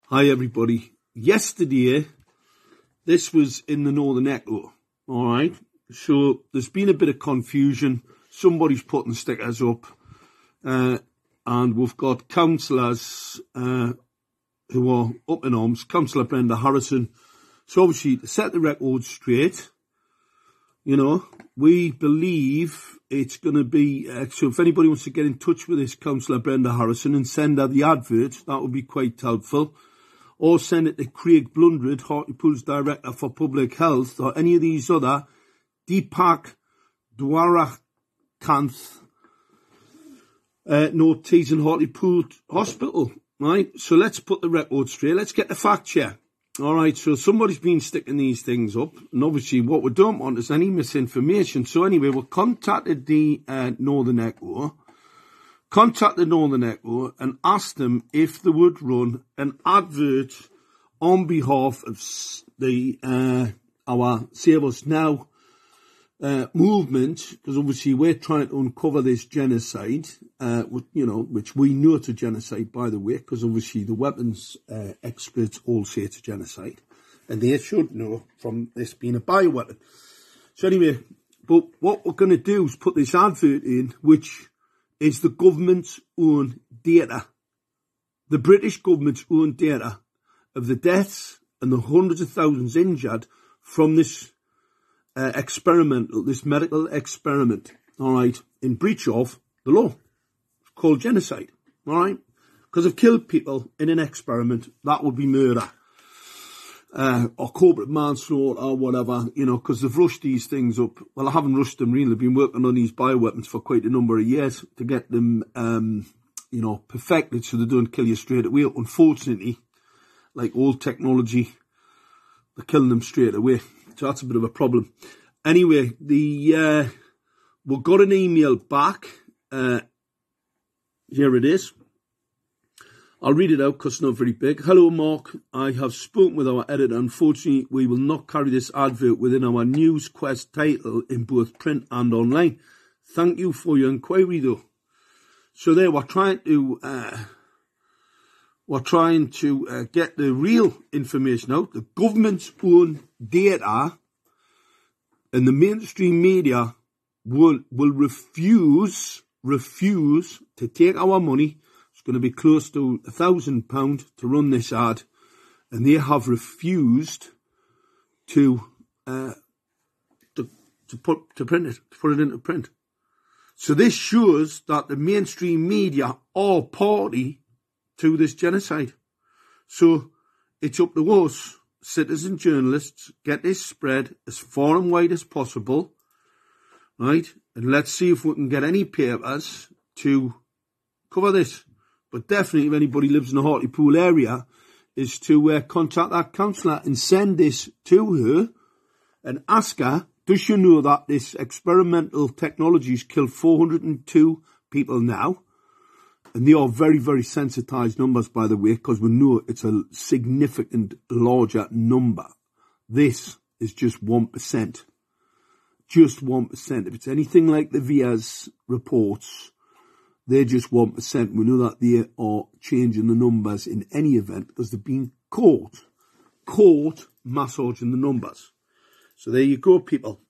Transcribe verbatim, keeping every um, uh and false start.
Hi everybody. Yesterday, this was in the Northern Echo, alright? So there's been a bit of confusion. Somebody's putting stickers up, uh, and we've got councillors uh, who are up in arms, Councillor Brenda Harrison. So obviously, to set the record straight, you know, we believe it's going to be, uh, so if anybody wants to get in touch with this Councillor Brenda Harrison and send her the advert, that would be quite helpful. Or send it to Craig Blundred, Hartlepool's Director for Public Health, or any of these other, Deepak Dwarakanth, uh, North Tees and Hartlepool Hospital, right? So let's put the record straight. Let's get the fact check. All right, so somebody's been sticking these things up, and obviously what we don't want is any misinformation. So anyway, we contacted the uh, Northern Echo, contacted Northern Echo and asked them if they would run an advert on behalf of the uh, our Save Us Now uh, movement, because obviously we're trying to uncover this genocide, uh, you know, which we know it's a genocide, by the way, because obviously the weapons uh, experts all say it's a genocide, and they should know from this being a bioweapon. So anyway, but what we're going to do is put this advert in, which is the government's own data, the British government's own data of the deaths and the hundreds of thousands injured from this uh, experimental, this medical experiment, all right, in breach of the law. It's called genocide, all right, because they've killed people in an experiment. That would be murder. Uh, or corporate manslaughter or whatever, you know, because they've rushed these things up. Well, I haven't rushed them really. I've been working on these bioweapons for quite a number of years to get them, um, you know, perfected so they don't kill you straight away. Unfortunately, like all technology, they're killing them straight away. So that's a bit of a problem. Anyway, the uh, we got an email back. Uh, here it is. I'll read it out because it's not very big. Hello, Mark. I have spoken with our editor. Unfortunately, we will not carry this advert within our News Quest title in both print and online. Thank you for your inquiry, though. So there, we're trying to uh, we're trying to uh, get the real information out. The government's own data and the mainstream media will will refuse refuse to take our money. Going to be close to a thousand pound to run this ad, and they have refused to uh, to to put to print it, to put it into print. So this shows that the mainstream media are party to this genocide. So it's up to us, citizen journalists, get this spread as far and wide as possible, right? And let's see if we can get any papers to cover this. But definitely, if anybody lives in the Hartlepool area, is to uh, contact that councillor and send this to her and ask her, does she know that this experimental technology has killed four hundred and two people now? And they are very, very sensitised numbers, by the way, because we know it's a significant larger number. This is just one percent. Just one percent. If it's anything like the V I A S reports, they're just one percent. We know that they are changing the numbers in any event because they've been caught, caught massaging the numbers. So there you go, people.